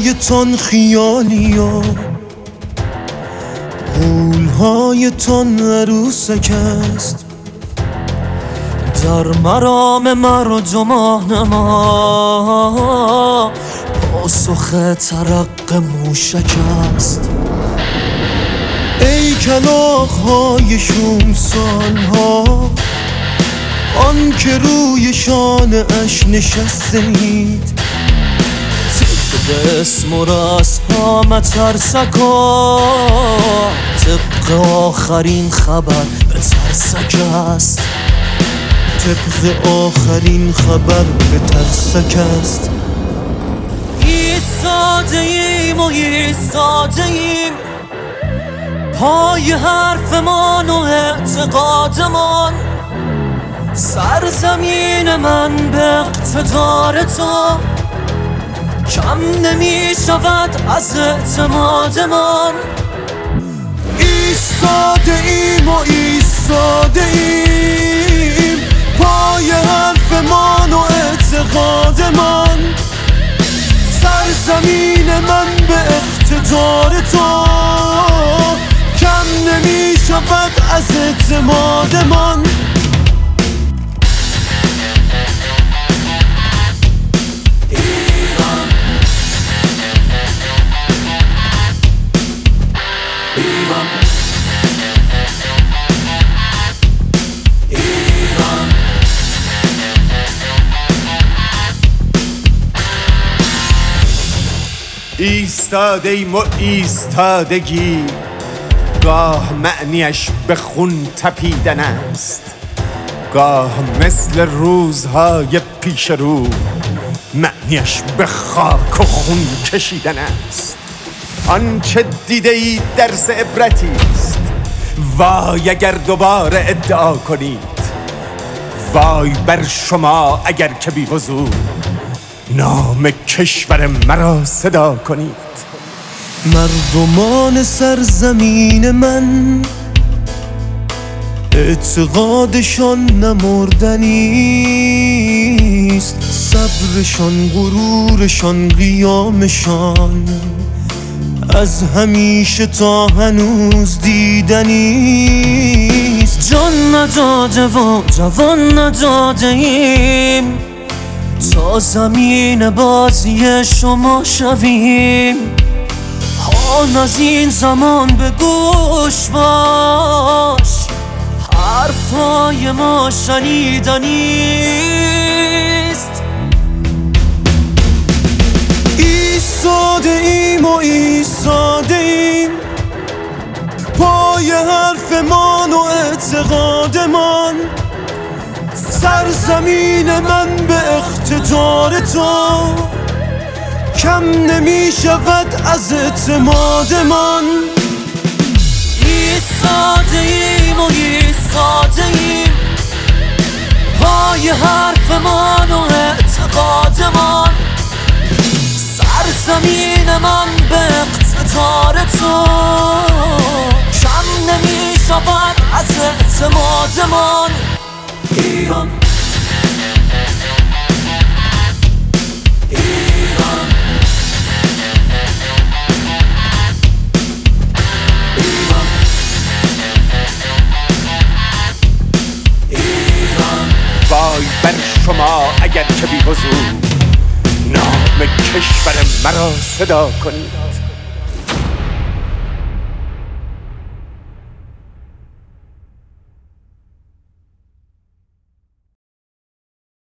قولهایتان خیالی و قولهایتان عروسک است. در مرام مردمان ما پاسخ ترق موشک است. ای کلاغ‌های شومسال‌ها، آن که روی شانه‌اش نشستید، طبق اسم و رسم‌ها مترسکا، طبق آخرین خبر به ترسک است. طبق آخرین خبر به ترسک است. ایستاده ایم و ایستاده ایم، پای حرفمان و اعتقادمان. سرزمین من به اقتدار تو کم نمی شود از اعتمادمان. ایستاده ایم و ایستاده ایم، پای حرفمان و اعتقادمان. سرزمین من به اقتدار تو کم نمی شود از اعتمادمان. ایستاده ایم و ایستادگی گاه معنیش به خون تپیدن است، گاه مثل روزهای پیش رو معنیش به خاک و خون کشیدن است. آنچه دیده اید درس عبرتی است، وای اگر دوباره ادعا کنید، وای بر شما اگر که بی وضوح نام کشور مرا صدا کنید. مردمان سرزمین من اعتقادشان نمردنی است، صبرشان، غرورشان، قیامشان از همیشه تا هنوز دیدنی است. جان نداده و جوان نداده ایم تا زمین بازی شما شویم. آن از این زمان به گوش باش، حرفای ما شنیدنیست. ایستاده ایم و ایستاده ایم، پای حرفمان و اعتقادمان. سرزمین من به اقتدار تو کم نمی شود از اعتمادمان. ایستاده ایم و ایستاده ایم، پای حرفمان و اعتقادمان. سرزمین من به اقتدار تو کم نمی شود از اعتمادمان. ایران ایران ایران ایران. وای بر شما اگر که بی وضوح نام کشور مرا صدا کنید.